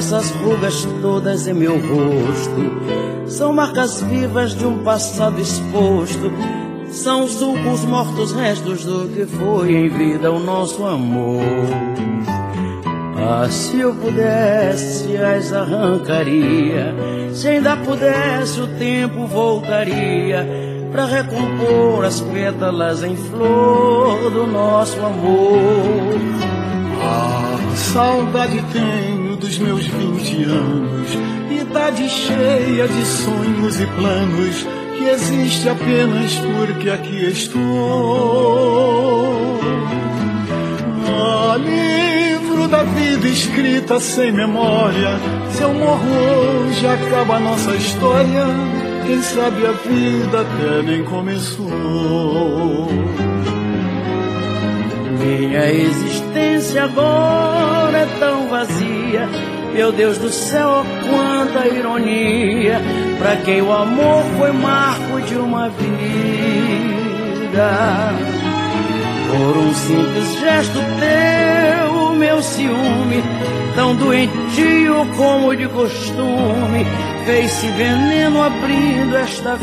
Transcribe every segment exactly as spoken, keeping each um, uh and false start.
essas rugas todas em meu rosto são marcas vivas de um passado exposto. São os sulcos mortos, restos do que foi em vida o nosso amor. Ah, se eu pudesse as arrancaria, se ainda pudesse o tempo voltaria pra recompor as pétalas em flor do nosso amor. Ah, saudade tenho dos meus vinte anos, idade cheia de sonhos e planos, que existe apenas porque aqui estou. Ah, livro da vida escrita sem memória, se eu morro hoje acaba a nossa história, quem sabe a vida até nem começou. Minha existência agora é tão vazia, meu Deus do céu, quanta ironia, pra quem o amor foi marco de uma vida. Por um simples gesto teu, meu ciúme, tão doentio como de costume, fez-se veneno abrindo esta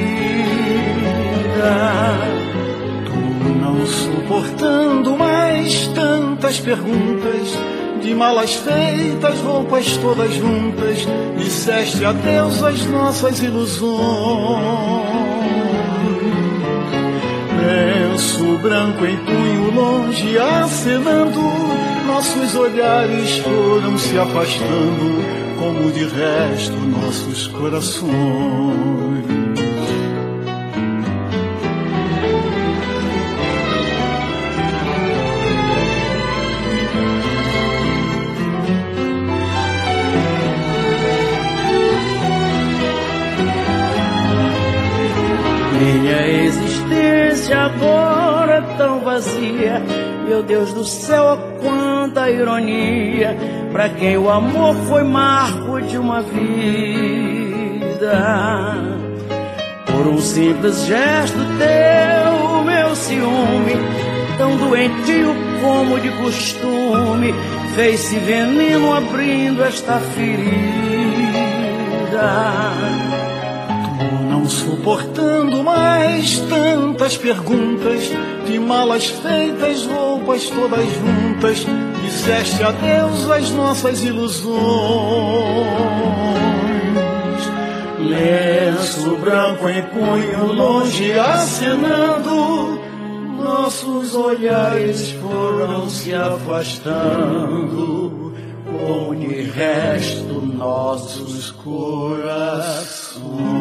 ferida. Não suportando mais tantas perguntas, de malas feitas, roupas todas juntas, disseste adeus às nossas ilusões. Lenço branco em punho longe acenando, nossos olhares foram se afastando, como de resto nossos corações. Minha existência agora é tão vazia, meu Deus do céu, quanta ironia, pra quem o amor foi marco de uma vida. Por um simples gesto teu, meu ciúme, tão doentio como de costume, fez-se veneno abrindo esta ferida. Não suportando mais tantas perguntas, de malas feitas, roupas todas juntas, disseste adeus às nossas ilusões. Lenço branco em punho longe acenando, nossos olhares foram se afastando, como de resto nossos corações.